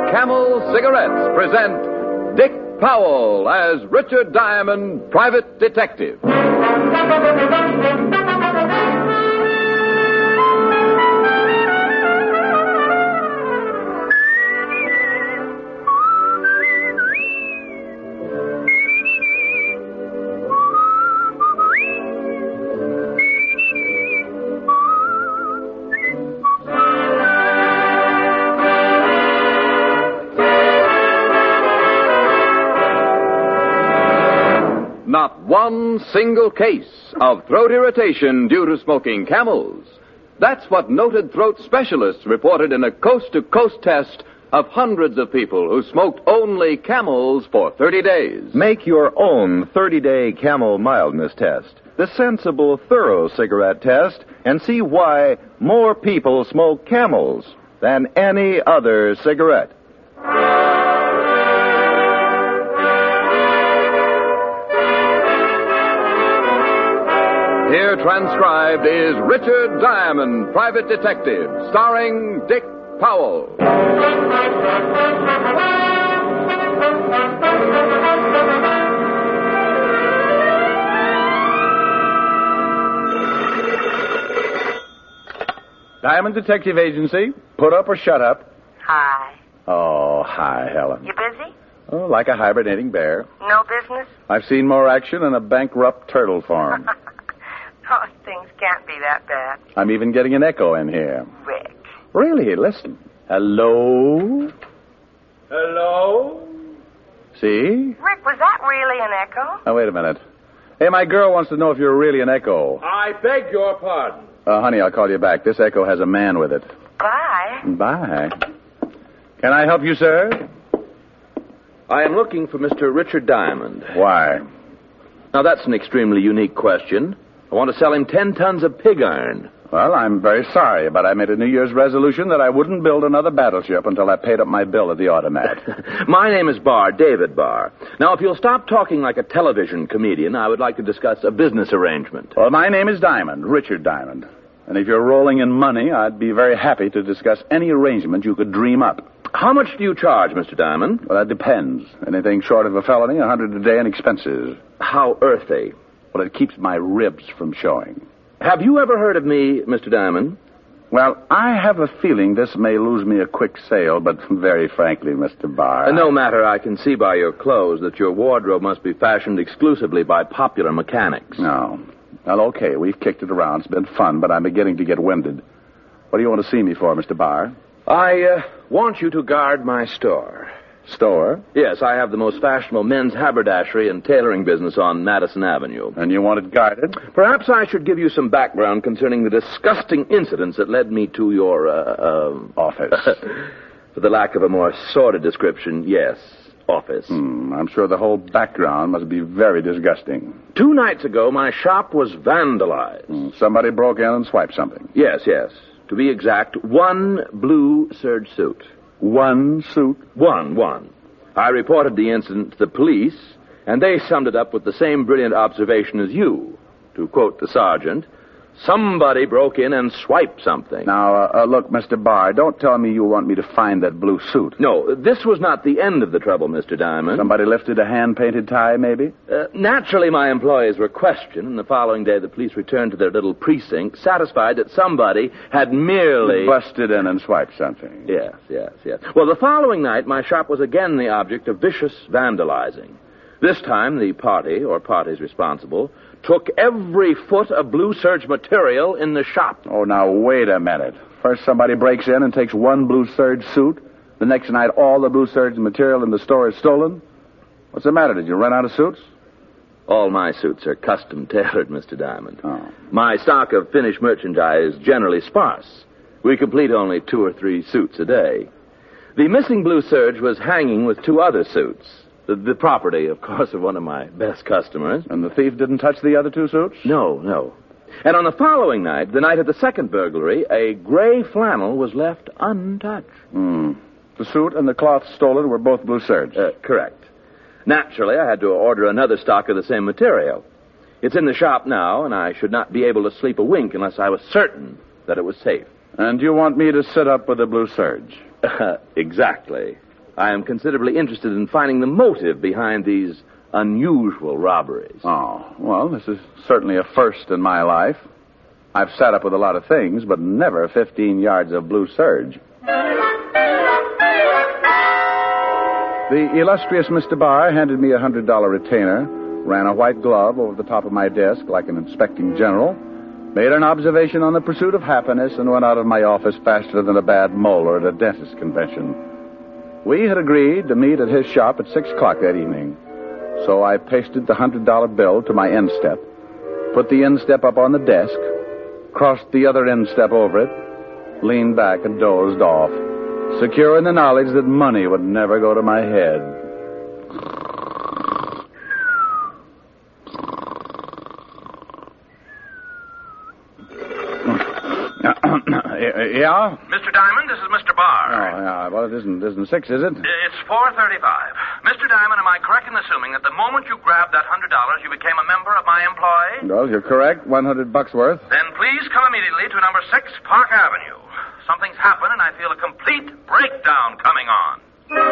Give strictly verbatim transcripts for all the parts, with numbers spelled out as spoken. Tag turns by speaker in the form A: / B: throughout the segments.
A: Camel Cigarettes present Dick Powell as Richard Diamond, Private Detective. Not one single case of throat irritation due to smoking Camels. That's what noted throat specialists reported in a coast-to-coast test of hundreds of people who smoked only Camels for thirty days.
B: Make your own thirty-day Camel mildness test, the sensible, thorough cigarette test, and see why more people smoke Camels than any other cigarette.
A: Here transcribed is Richard Diamond, Private Detective, starring Dick Powell.
C: Diamond Detective Agency. Put up or shut up.
D: Hi.
C: Oh, hi, Helen.
D: You busy?
C: Oh, like a hibernating bear.
D: No business?
C: I've seen more action in a bankrupt turtle farm.
D: Oh, things can't be that bad.
C: I'm even getting an echo in here.
D: Rick.
C: Really? Listen. Hello?
E: Hello?
C: See?
D: Rick, was that really an echo?
C: Now, wait a minute. Hey, my girl wants to know if you're really an echo.
E: I beg your pardon.
C: Uh, honey, I'll call you back. This echo has a man with it.
D: Bye.
C: Bye. Can I help you, sir?
F: I am looking for Mister Richard Diamond.
C: Why?
F: Now, that's an extremely unique question. I want to sell him ten tons of pig iron.
C: Well, I'm very sorry, but I made a New Year's resolution that I wouldn't build another battleship until I paid up my bill at the automat.
F: My name is Barr, David Barr. Now, if you'll stop talking like a television comedian, I would like to discuss a business arrangement.
C: Well, my name is Diamond, Richard Diamond. And if you're rolling in money, I'd be very happy to discuss any arrangement you could dream up.
F: How much do you charge, Mister Diamond?
C: Well, that depends. Anything short of a felony, a hundred a day in expenses.
F: How earthy?
C: Well, it keeps my ribs from showing.
F: Have you ever heard of me, Mister Diamond?
C: Well, I have a feeling this may lose me a quick sale, but very frankly, Mister Barr...
F: Uh, no matter, I can see by your clothes that your wardrobe must be fashioned exclusively by popular mechanics.
C: No. Well, okay, we've kicked it around. It's been fun, but I'm beginning to get winded. What do you want to see me for, Mister Barr?
F: I uh, want you to guard my store.
C: Store?
F: Yes, I have the most fashionable men's haberdashery and tailoring business on Madison Avenue.
C: And you want it guarded?
F: Perhaps I should give you some background concerning the disgusting incidents that led me to your, uh, uh
C: office.
F: For the lack of a more sordid description, yes, office.
C: Hmm, I'm sure the whole background must be very disgusting.
F: Two nights ago, my shop was vandalized.
C: Hmm, somebody broke in and swiped something.
F: Yes, yes. To be exact, one blue serge suit.
C: One suit?
F: One, one. I reported the incident to the police, and they summed it up with the same brilliant observation as you. To quote the sergeant, somebody broke in and swiped something.
C: Now, uh, uh, look, Mister Barr, don't tell me you want me to find that blue suit.
F: No, this was not the end of the trouble, Mister Diamond.
C: Somebody lifted a hand-painted tie, maybe?
F: Uh, naturally, my employees were questioned, and the following day the police returned to their little precinct, satisfied that somebody had merely...
C: busted in and swiped something.
F: Yes, yes, yes. Well, the following night, my shop was again the object of vicious vandalizing. This time, the party, or parties responsible, took every foot of blue serge material in the shop.
C: Oh, now, wait a minute. First somebody breaks in and takes one blue serge suit. The next night, all the blue serge material in the store is stolen. What's the matter? Did you run out of suits?
F: All my suits are custom tailored, Mister Diamond.
C: Oh.
F: My stock of finished merchandise is generally sparse. We complete only two or three suits a day. The missing blue serge was hanging with two other suits. The, the property, of course, of one of my best customers.
C: And the thief didn't touch the other two suits?
F: No, no. And on the following night, the night of the second burglary, a gray flannel was left untouched.
C: Hmm. The suit and the cloth stolen were both blue serge?
F: Uh, correct. Naturally, I had to order another stock of the same material. It's in the shop now, and I should not be able to sleep a wink unless I was certain that it was safe.
C: And you want me to sit up with the blue serge?
F: Uh, exactly. I am considerably interested in finding the motive behind these unusual robberies.
C: Oh, well, this is certainly a first in my life. I've sat up with a lot of things, but never fifteen yards of blue serge. The illustrious Mister Barr handed me a one hundred dollar retainer, ran a white glove over the top of my desk like an inspecting general, made an observation on the pursuit of happiness, and went out of my office faster than a bad molar at a dentist convention. We had agreed to meet at his shop at six o'clock that evening. So I pasted the one hundred dollar bill to my instep, put the instep up on the desk, crossed the other instep over it, leaned back and dozed off, secure in the knowledge that money would never go to my head. Yeah?
G: Mister Diamond, this is Mister Barr.
C: Oh, yeah. Well, it isn't, isn't six, is it?
G: It's four thirty-five. Mister Diamond, am I correct in assuming that the moment you grabbed that one hundred dollars, you became a member of my employ?
C: Well, you're correct. one hundred bucks worth.
G: Then please come immediately to number six Park Avenue. Something's happened, and I feel a complete breakdown coming on.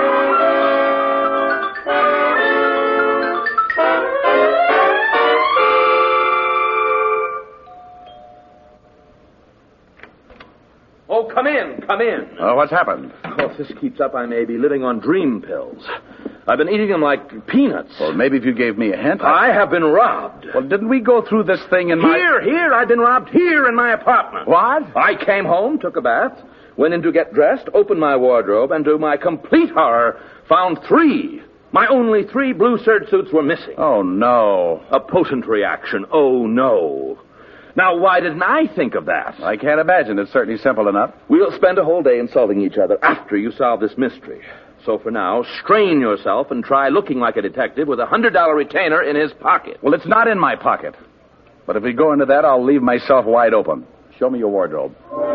F: Oh, come in, come in.
C: Oh, what's happened?
F: Oh, if this keeps up, I may be living on dream pills. I've been eating them like peanuts.
C: Well, maybe if you gave me a hint.
F: I have been robbed.
C: Well, didn't we go through this thing in my...
F: Here, here, I've been robbed here in my apartment.
C: What?
F: I came home, took a bath, went in to get dressed, opened my wardrobe, and to my complete horror, found three. My only three blue serge suits were missing.
C: Oh, no.
F: A potent reaction. Oh, no. Now, why didn't I think of that?
C: I can't imagine. It's certainly simple enough.
F: We'll spend a whole day insulting each other after you solve this mystery. So for now, strain yourself and try looking like a detective with a one hundred dollar retainer in his pocket.
C: Well, it's not in my pocket. But if we go into that, I'll leave myself wide open. Show me your wardrobe.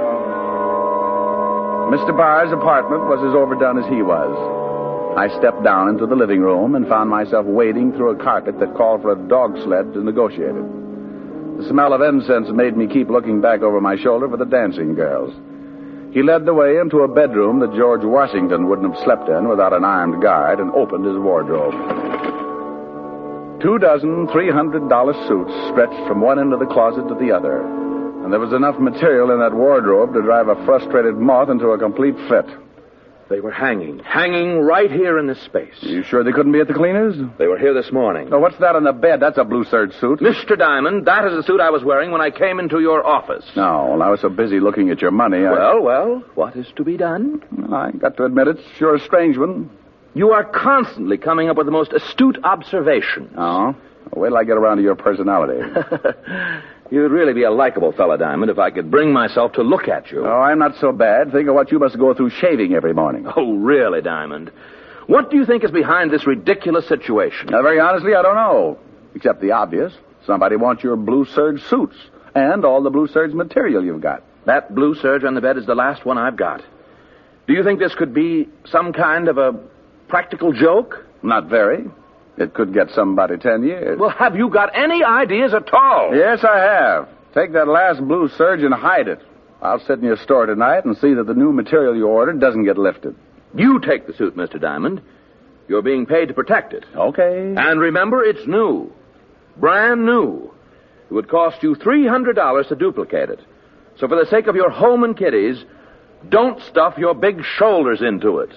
C: Mister Barr's apartment was as overdone as he was. I stepped down into the living room and found myself wading through a carpet that called for a dog sled to negotiate it. The smell of incense made me keep looking back over my shoulder for the dancing girls. He led the way into a bedroom that George Washington wouldn't have slept in without an armed guard and opened his wardrobe. Two dozen three hundred dollar suits stretched from one end of the closet to the other, and there was enough material in that wardrobe to drive a frustrated moth into a complete fit.
F: They were hanging, hanging right here in this space.
C: Are you sure they couldn't be at the cleaners?
F: They were here this morning.
C: Oh, what's that on the bed? That's a blue serge suit.
F: Mister Diamond, that is the suit I was wearing when I came into your office.
C: No, well, I was so busy looking at your money. I...
F: Well, well, what is to be done?
C: I got to admit it's sure a strange one.
F: You are constantly coming up with the most astute observations.
C: Oh? Well, wait till I get around to your personality.
F: You'd really be a likable fellow, Diamond, if I could bring myself to look at you.
C: Oh, I'm not so bad. Think of what you must go through shaving every morning.
F: Oh, really, Diamond? What do you think is behind this ridiculous situation?
C: Now, very honestly, I don't know. Except the obvious. Somebody wants your blue serge suits and all the blue serge material you've got.
F: That blue serge on the bed is the last one I've got. Do you think this could be some kind of a practical joke?
C: Not very. It could get somebody ten years.
F: Well, have you got any ideas at all?
C: Yes, I have. Take that last blue serge and hide it. I'll sit in your store tonight and see that the new material you ordered doesn't get lifted.
F: You take the suit, Mister Diamond. You're being paid to protect it.
C: Okay.
F: And remember, it's new. Brand new. It would cost you three hundred dollars to duplicate it. So for the sake of your home and kiddies, don't stuff your big shoulders into it.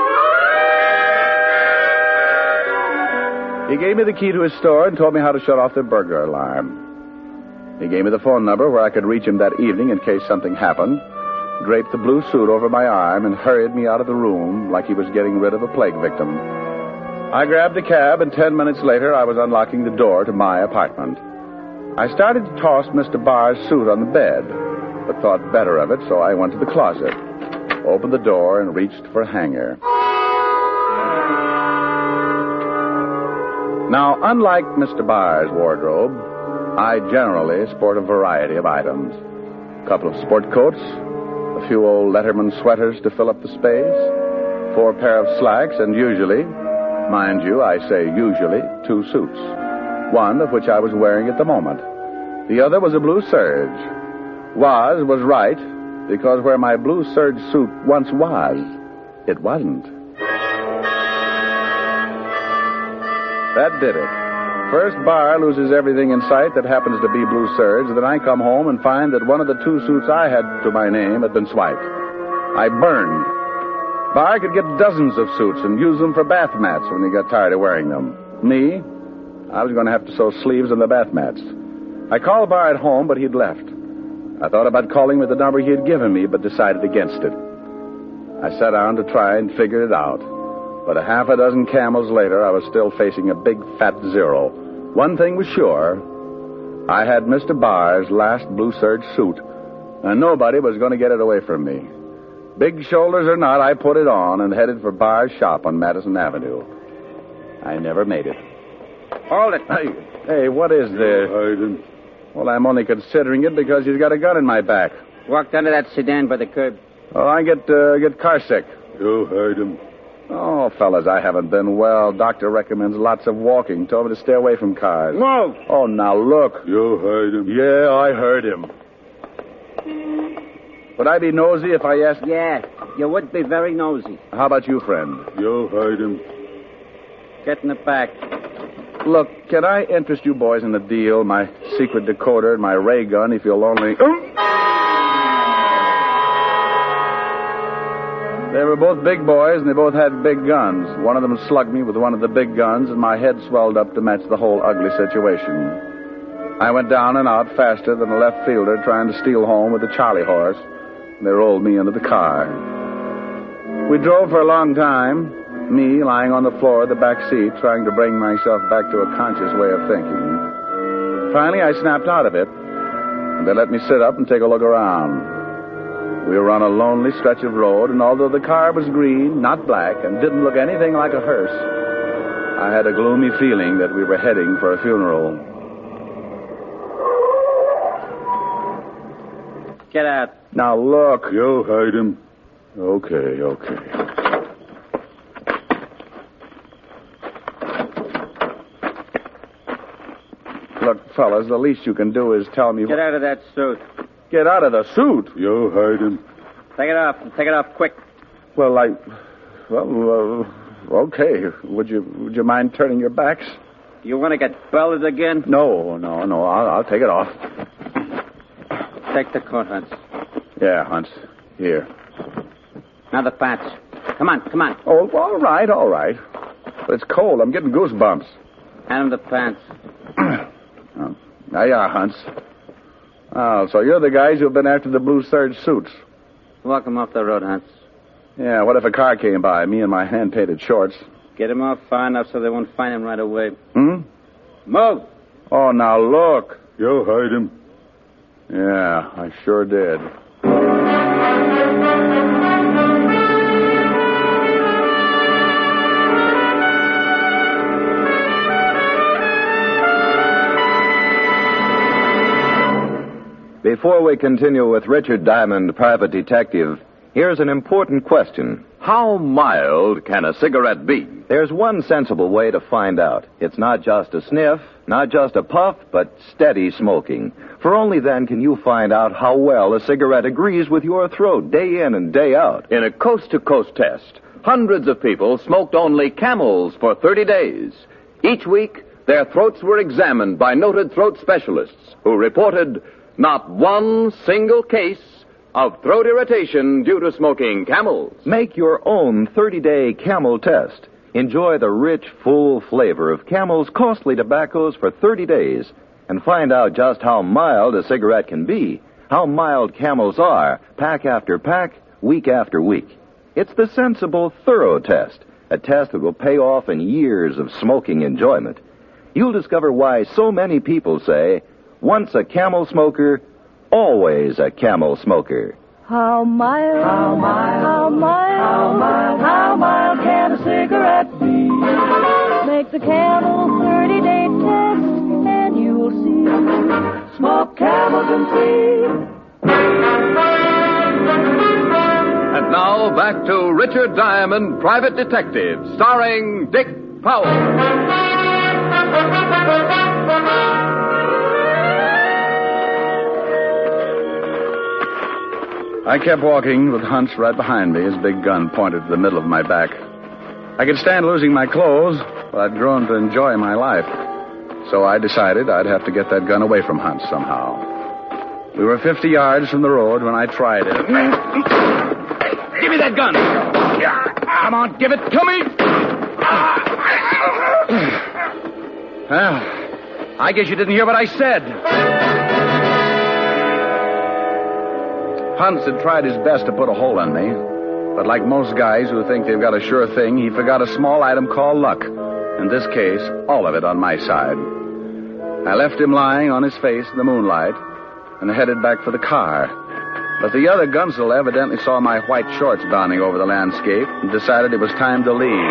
C: He gave me the key to his store and told me how to shut off the burglar alarm. He gave me the phone number where I could reach him that evening in case something happened, draped the blue suit over my arm, and hurried me out of the room like he was getting rid of a plague victim. I grabbed a cab, and ten minutes later I was unlocking the door to my apartment. I started to toss Mister Barr's suit on the bed, but thought better of it, so I went to the closet, opened the door, and reached for a hanger. Now, unlike Mister Barr's wardrobe, I generally sport a variety of items. A couple of sport coats, a few old Letterman sweaters to fill up the space, four pair of slacks, and usually, mind you, I say usually, two suits. One of which I was wearing at the moment. The other was a blue serge. Was was right, because where my blue serge suit once was, it wasn't. That did it. First, Barr loses everything in sight that happens to be Blue Serge. Then I come home and find that one of the two suits I had to my name had been swiped. I burned. Barr could get dozens of suits and use them for bath mats when he got tired of wearing them. Me, I was going to have to sew sleeves on the bath mats. I called Barr at home, but he'd left. I thought about calling with the number he had given me, but decided against it. I sat down to try and figure it out. But a half a dozen camels later, I was still facing a big fat zero. One thing was sure. I had Mister Barr's last Blue Serge suit, and nobody was going to get it away from me. Big shoulders or not, I put it on and headed for Barr's shop on Madison Avenue. I never made it.
H: Hold it.
C: Hey, hey, what is this?
E: Hayden.
C: Well, I'm only considering it because he's got a gun in my back.
H: Walked under that sedan by the curb.
C: Oh, I get uh, get car sick.
E: You heard him.
C: Oh, fellas, I haven't been well. Doctor recommends lots of walking. Told me to stay away from cars.
H: Move.
C: Oh, now look.
E: You heard him.
C: Yeah, I heard him. Would I be nosy if I asked?
H: Yeah, you would be very nosy.
C: How about you, friend?
E: You heard him.
H: Get in the back.
C: Look, can I interest you boys in the deal? My secret decoder and my ray gun, if you'll only... They were both big boys, and they both had big guns. One of them slugged me with one of the big guns, and my head swelled up to match the whole ugly situation. I went down and out faster than a left fielder trying to steal home with a Charlie horse, and they rolled me into the car. We drove for a long time, me lying on the floor of the back seat, trying to bring myself back to a conscious way of thinking. Finally, I snapped out of it, and they let me sit up and take a look around. We were on a lonely stretch of road, and although the car was green, not black, and didn't look anything like a hearse, I had a gloomy feeling that we were heading for a funeral.
H: Get out.
C: Now, look.
E: You heard him. Okay, okay.
C: Look, fellas, the least you can do is tell me...
H: Get out of that suit.
C: Get out of the suit?
E: You heard him.
H: Take it off. Take it off quick.
C: Well, I... Well, uh, okay. Would you would you mind turning your backs?
H: You want to get belted again?
C: No, no, no. I'll, I'll take it off.
H: Take the coat, Hunts.
C: Yeah, Hunts. Here.
H: Now the pants. Come on, come on.
C: Oh, all right, all right. But it's cold. I'm getting goosebumps.
H: Hand him the pants.
C: Oh, there you are, Hunts. Oh, so you're the guys who've been after the Blue Serge suits.
H: Walk him off the road, Hunts.
C: Yeah, what if a car came by, me in my hand-painted shorts?
H: Get him off far enough so they won't find him right away.
C: Hmm?
H: Move!
C: Oh, now look.
E: You heard him.
C: Yeah, I sure did.
B: Before we continue with Richard Diamond, Private Detective, here's an important question.
A: How mild can a cigarette be?
B: There's one sensible way to find out. It's not just a sniff, not just a puff, but steady smoking. For only then can you find out how well a cigarette agrees with your throat day in and day out.
A: In a coast-to-coast test, hundreds of people smoked only Camels for thirty days. Each week, their throats were examined by noted throat specialists who reported not one single case of throat irritation due to smoking Camels.
B: Make your own thirty-day Camel test. Enjoy the rich, full flavor of Camel's costly tobaccos for thirty days and find out just how mild a cigarette can be, how mild Camels are, pack after pack, week after week. It's the sensible, thorough test, a test that will pay off in years of smoking enjoyment. You'll discover why so many people say, once a Camel smoker, always a Camel smoker.
I: How mild, how mild, how mild, how mild, how mild can a cigarette be? Make the Camel thirty-day test, and you'll see. Smoke Camels and see.
A: And now back to Richard Diamond, Private Detective, starring Dick Powell.
C: I kept walking with Hunts right behind me, his big gun pointed to the middle of my back. I could stand losing my clothes, Well, I'd grown to enjoy my life. So I decided I'd have to get that gun away from Hunt somehow. We were fifty yards from the road when I tried it.
H: Give me that gun. Come on, give it to me.
C: Well, I guess you didn't hear what I said. Huntz had tried his best to put a hole in me, but like most guys who think they've got a sure thing, he forgot a small item called luck. In this case, all of it on my side. I left him lying on his face in the moonlight and headed back for the car. But the other gunsel evidently saw my white shorts bounding over the landscape and decided it was time to leave.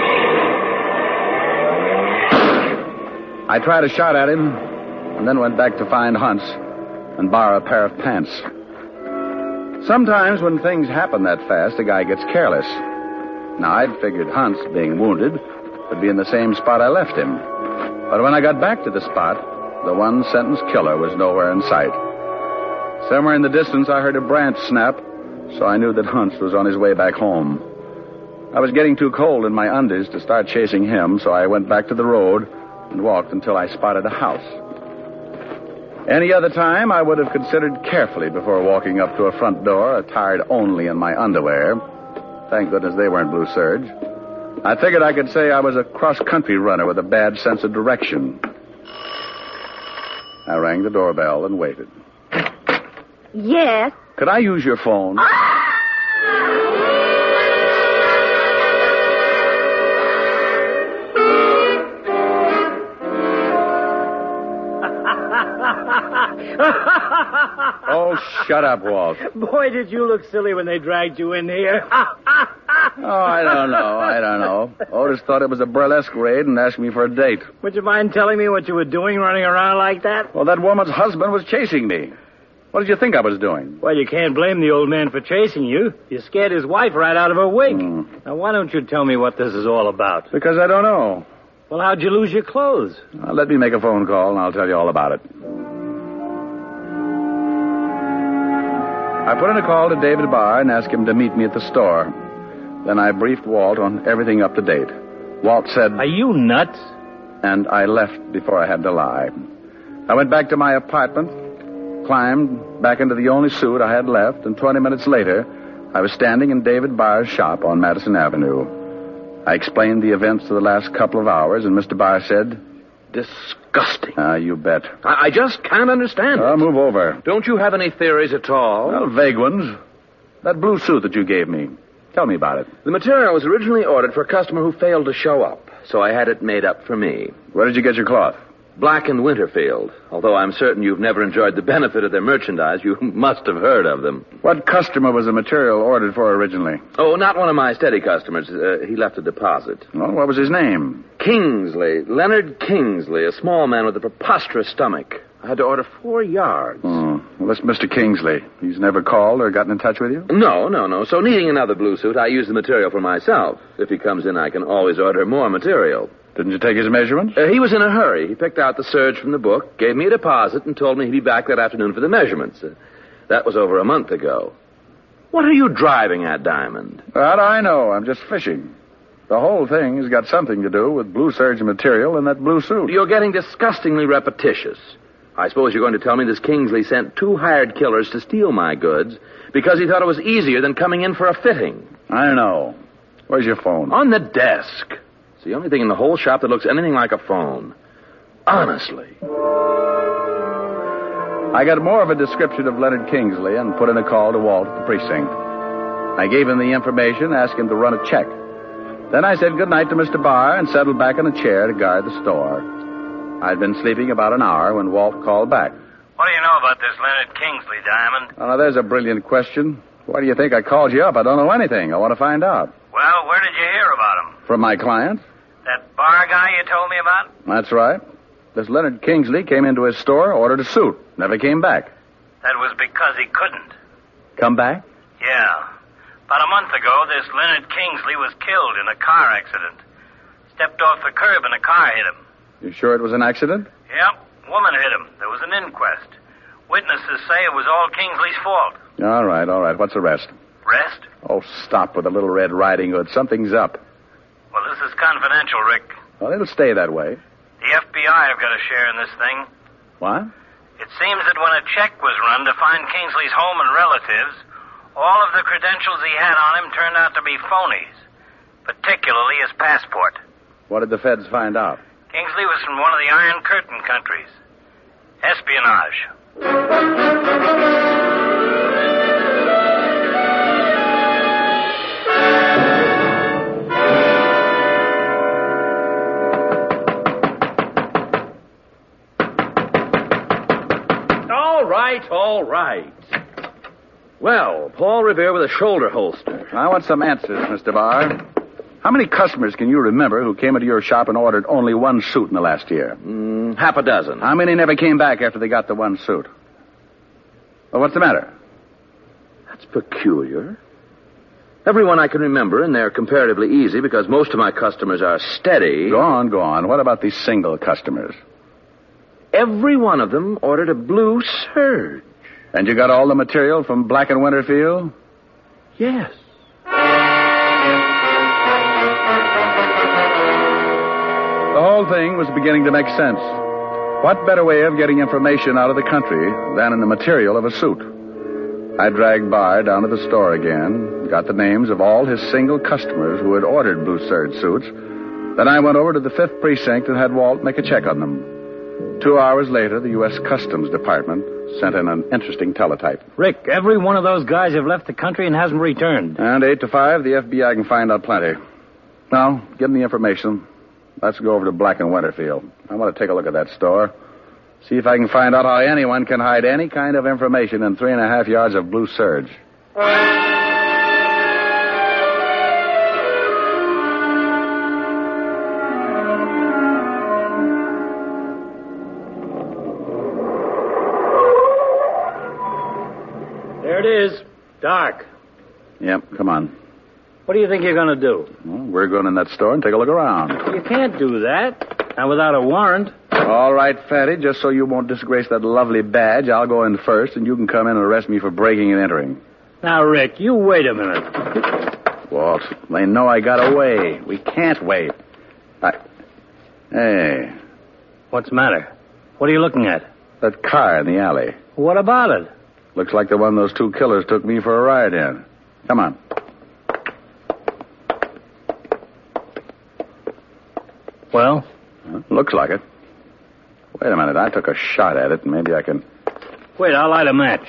C: I tried a shot at him and then went back to find Huntz and borrow a pair of pants. Sometimes when things happen that fast, a guy gets careless. Now, I'd figured Huntz, being wounded, would be in the same spot I left him. But when I got back to the spot, the one-sentence killer was nowhere in sight. Somewhere in the distance, I heard a branch snap, so I knew that Huntz was on his way back home. I was getting too cold in my undies to start chasing him, so I went back to the road and walked until I spotted a house. Any other time, I would have considered carefully before walking up to a front door, attired only in my underwear. Thank goodness they weren't blue serge. I figured I could say I was a cross-country runner with a bad sense of direction. I rang the doorbell and waited.
I: Yes?
C: Could I use your phone? Oh, shut up, Walt.
J: Boy, did you look silly when they dragged you in here.
C: Oh, I don't know. I don't know. Otis thought it was a burlesque raid and asked me for a date.
J: Would you mind telling me what you were doing running around like that?
C: Well, that woman's husband was chasing me. What did you think I was doing?
J: Well, you can't blame the old man for chasing you. You scared his wife right out of her wig.
C: Mm.
J: Now, why don't you tell me what this is all about?
C: Because I don't know.
J: Well, how'd you lose your clothes?
C: Well, let me make a phone call, and I'll tell you all about it. I put in a call to David Barr and asked him to meet me at the store. Then I briefed Walt on everything up to date. Walt said...
J: Are you nuts?
C: And I left before I had to lie. I went back to my apartment, climbed back into the only suit I had left, and twenty minutes later, I was standing in David Barr's shop on Madison Avenue. I explained the events of the last couple of hours, and Mister Barr said...
F: Disgusting.
C: Ah, you bet.
F: I, I just can't understand
C: Oh,
F: it.
C: move over.
F: Don't you have any theories at all?
C: Well, vague ones. That blue suit that you gave me. Tell me about it.
F: The material was originally ordered for a customer who failed to show up, so I had it made up for me.
C: Where did you get your cloth?
F: Black and Winterfield. Although I'm certain you've never enjoyed the benefit of their merchandise, you must have heard of them.
C: What customer was the material ordered for originally?
F: Oh, not one of my steady customers. Uh, he left a deposit.
C: Well, what was his name?
F: Kingsley. Leonard Kingsley, a small man with a preposterous stomach. I had to order four yards.
C: Oh, well, that's Mister Kingsley. He's never called or gotten in touch with you?
F: No, no, no. So needing another blue suit, I use the material for myself. If he comes in, I can always order more material.
C: Didn't you take his measurements?
F: Uh, he was in a hurry. He picked out the serge from the book, gave me a deposit, and told me he'd be back that afternoon for the measurements. Uh, that was over a month ago. What are you driving at, Diamond?
C: That I know. I'm just fishing. The whole thing has got something to do with blue serge material and that blue suit.
F: You're getting disgustingly repetitious. I suppose you're going to tell me this Kingsley sent two hired killers to steal my goods because he thought it was easier than coming in for a fitting.
C: I know. Where's your phone?
F: On the desk. It's the only thing in the whole shop that looks anything like a phone. Honestly.
C: I got more of a description of Leonard Kingsley and put in a call to Walt at the precinct. I gave him the information, asked him to run a check. Then I said goodnight to Mister Barr and settled back in a chair to guard the store. I'd been sleeping about an hour when Walt called back.
J: What do you know about this Leonard Kingsley, Diamond?
C: Oh, now, there's a brilliant question. Why do you think I called you up? I don't know anything. I want to find out.
J: Well, where did you hear about him?
C: From my client?
J: That bar guy you told me about?
C: That's right. This Leonard Kingsley came into his store, ordered a suit, never came back.
J: That was because he couldn't.
C: Come back?
J: Yeah. About a month ago, this Leonard Kingsley was killed in a car accident. Stepped off the curb and a car hit him.
C: You sure it was an accident?
J: Yep. Woman hit him. There was an inquest. Witnesses say it was all Kingsley's fault.
C: All right, all right. What's the rest?
J: Rest?
C: Oh, stop with the little Red Riding Hood. Something's up.
J: Well, this is confidential, Rick.
C: Well, it'll stay that way.
J: The F B I have got a share in this thing.
C: What?
J: It seems that when a check was run to find Kingsley's home and relatives, all of the credentials he had on him turned out to be phonies, particularly his passport.
C: What did the feds find out?
J: Kingsley was from one of the Iron Curtain countries. Espionage.
F: All right, all right. Well, Paul Revere with a shoulder holster.
C: I want some answers, Mister Barr. How many customers can you remember who came into your shop and ordered only one suit in the last year?
F: Mm, half a dozen.
C: How many never came back after they got the one suit? Well, what's the matter?
F: That's peculiar. Everyone I can remember, and they're comparatively easy because most of my customers are steady.
C: Go on, go on. What about these single customers?
F: Every one of them ordered a blue serge.
C: And you got all the material from Black and Winterfield?
F: Yes.
C: The whole thing was beginning to make sense. What better way of getting information out of the country than in the material of a suit? I dragged Barr down to the store again, got the names of all his single customers who had ordered blue serge suits. Then I went over to the fifth Precinct and had Walt make a check on them. Two hours later, the U S Customs Department sent in an interesting teletype.
K: Rick, every one of those guys have left the country and hasn't returned.
C: And eight to five, the F B I can find out plenty. Now, give them the information. Let's go over to Black and Winterfield. I want to take a look at that store. See if I can find out how anyone can hide any kind of information in three and a half yards of blue serge.
K: There it is. Dark.
C: Yep, come on.
K: What do you think you're going to do?
C: Well, we're going in that store and take a look around.
K: You can't do that. Not without a warrant.
C: All right, Fatty, just so you won't disgrace that lovely badge, I'll go in first, and you can come in and arrest me for breaking and entering.
K: Now, Rick, you wait a minute.
C: Walt, they know I got away. We can't wait. I... Hey.
K: What's the matter? What are you looking at?
C: That car in the alley.
K: What about it?
C: Looks like the one those two killers took me for a ride in. Come on.
K: Well?
C: Huh? Looks like it. Wait a minute. I took a shot at it, and maybe I can...
K: Wait, I'll light a match.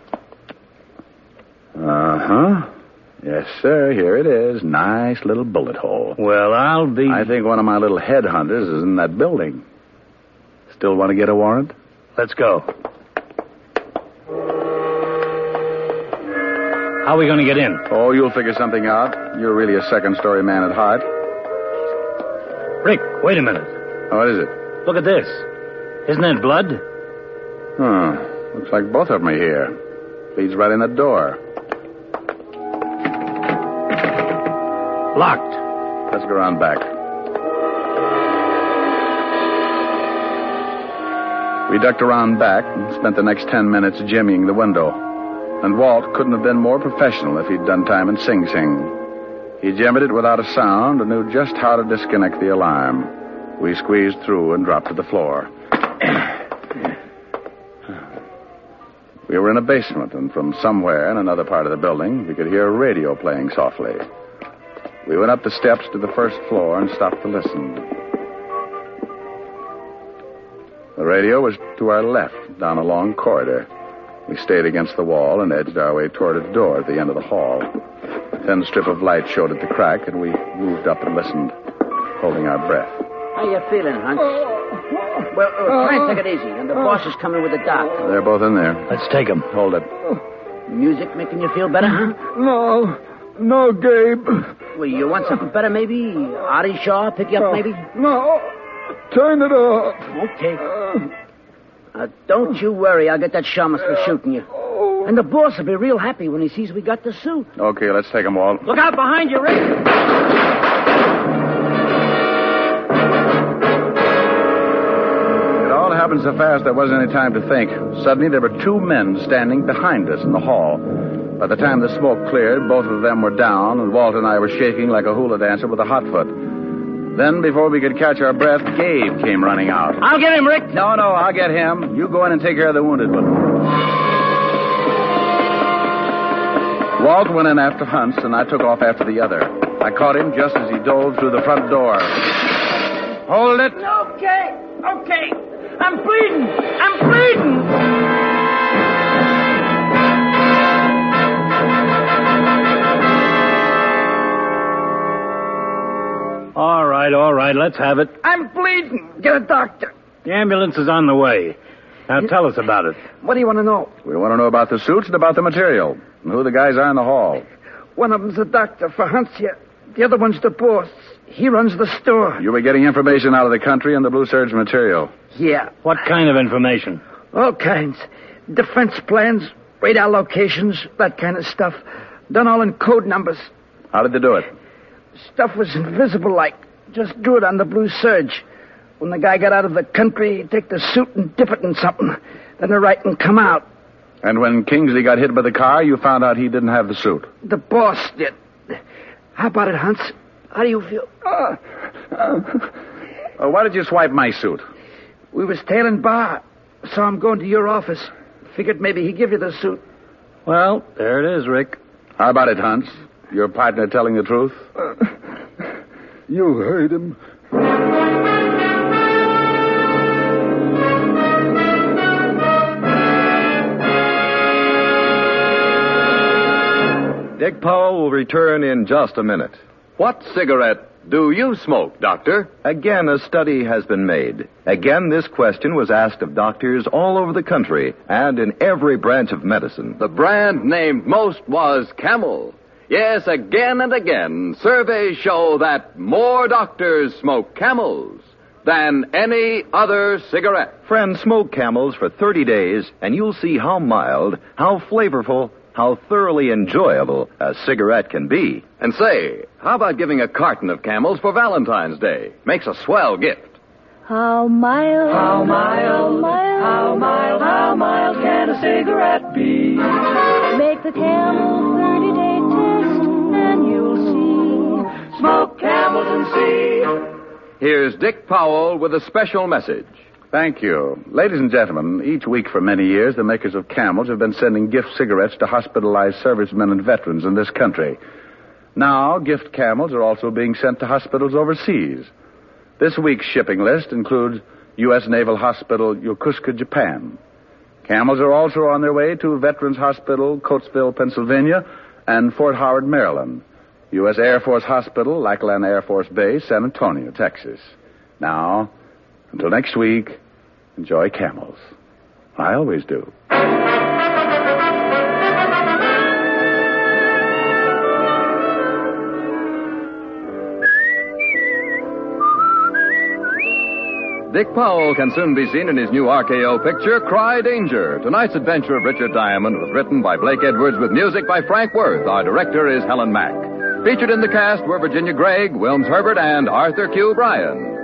C: Uh-huh. Yes, sir. Here it is. Nice little bullet hole.
K: Well, I'll be...
C: I think one of my little headhunters is in that building. Still want to get a warrant?
K: Let's go. How are we going to get in?
C: Oh, you'll figure something out. You're really a second-story man at heart.
K: Rick, wait a minute.
C: What is it?
K: Look at this. Isn't that blood?
C: Huh. Looks like both of them are here. Leads right in the door.
K: Locked.
C: Let's go around back. We ducked around back and spent the next ten minutes jimmying the window. And Walt couldn't have been more professional if he'd done time in Sing Sing. He jammed it without a sound and knew just how to disconnect the alarm. We squeezed through and dropped to the floor. We were in a basement, and from somewhere in another part of the building, we could hear a radio playing softly. We went up the steps to the first floor and stopped to listen. The radio was to our left, down a long corridor. We stayed against the wall and edged our way toward a door at the end of the hall. A thin strip of light showed at the crack, and we moved up and listened, holding our breath.
L: How you feeling, Hunch? Well, uh, try and take it easy. And the boss is coming with the doctor.
C: They're both in there.
K: Let's take them.
C: Hold it.
L: Music making you feel better, huh?
E: No. No, Gabe.
L: Well, you want something better, maybe? Artie Shaw pick you up, maybe?
E: No. Turn it off.
L: Okay. Uh, don't you worry. I'll get that shamus for shooting you. And the boss will be real happy when he sees we got the suit.
C: Okay, let's take them, Walt.
L: Look out behind you, Rick.
C: It all happened so fast there wasn't any time to think. Suddenly, there were two men standing behind us in the hall. By the time the smoke cleared, both of them were down, and Walt and I were shaking like a hula dancer with a hot foot. Then, before we could catch our breath, Gabe came running out.
K: I'll get him, Rick.
C: No, no, I'll get him. You go in and take care of the wounded one. Walt went in after Hunts, and I took off after the other. I caught him just as he dove through the front door. Hold it.
L: Okay, okay. I'm bleeding. I'm bleeding.
K: All right, all right, let's have it.
L: I'm bleeding. Get a doctor.
K: The ambulance is on the way. Now tell us about it.
L: What do you want to know?
C: We want to know about the suits and about the material, and who the guys are in the hall.
L: One of them's a doctor for Hunts here. The other one's the boss. He runs the store.
C: You were getting information out of the country and the Blue Surge material.
L: Yeah.
K: What kind of information?
L: All kinds. Defense plans, radar locations, that kind of stuff. Done all in code numbers.
C: How did they do it?
L: Stuff was invisible like. Just drew it on the Blue Surge. When the guy got out of the country, he'd take the suit and dip it in something. Then the writing come out.
C: And when Kingsley got hit by the car, you found out he didn't have the suit.
L: The boss did. How about it, Hunts? How do you feel?
C: Uh, uh, uh, why did you swipe my suit?
L: We was tailing Bar. Saw him going to your office. Figured maybe he'd give you the suit.
K: Well, there it is, Rick.
C: How about it, Hunts? Your partner telling the truth?
E: Uh, you heard him.
B: Dick Powell will return in just a minute.
A: What cigarette do you smoke, Doctor?
B: Again, a study has been made. Again, this question was asked of doctors all over the country and in every branch of medicine.
A: The brand named most was Camel. Yes, again and again, surveys show that more doctors smoke Camels than any other cigarette.
B: Friends, smoke Camels for thirty days, and you'll see how mild, how flavorful, how thoroughly enjoyable a cigarette can be.
A: And say, how about giving a carton of Camels for Valentine's Day? Makes a swell gift.
I: How mild,
M: how mild, how mild, how mild can a cigarette be?
I: Make the Camel thirty-day test, and you'll see.
M: Smoke Camels and see.
A: Here's Dick Powell with a special message.
C: Thank you. Ladies and gentlemen, each week for many years, the makers of Camels have been sending gift cigarettes to hospitalized servicemen and veterans in this country. Now, gift Camels are also being sent to hospitals overseas. This week's shipping list includes U S Naval Hospital, Yokosuka, Japan. Camels are also on their way to Veterans Hospital, Coatesville, Pennsylvania, and Fort Howard, Maryland. U S Air Force Hospital, Lackland Air Force Base, San Antonio, Texas. Now, until next week, enjoy Camels. I always do.
A: Dick Powell can soon be seen in his new R K O picture, Cry Danger. Tonight's adventure of Richard Diamond was written by Blake Edwards with music by Frank Worth. Our director is Helen Mack. Featured in the cast were Virginia Gregg, Wilms Herbert, and Arthur Q. Bryan.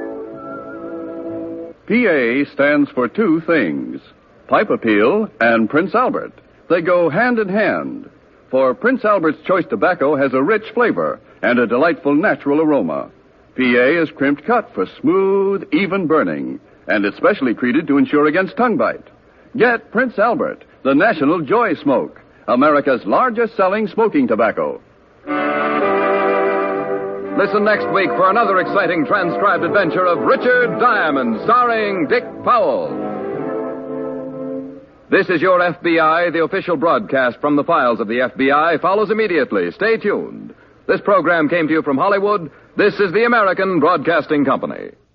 N: P A stands for two things, Pipe Appeal and Prince Albert. They go hand in hand, for Prince Albert's Choice Tobacco has a rich flavor and a delightful natural aroma. P A is crimped cut for smooth, even burning, and it's specially treated to ensure against tongue bite. Get Prince Albert, the National Joy Smoke, America's largest selling smoking tobacco.
A: Listen next week for another exciting transcribed adventure of Richard Diamond, starring Dick Powell. This is Your F B I. The official broadcast from the files of the F B I follows immediately. Stay tuned. This program came to you from Hollywood. This is the American Broadcasting Company.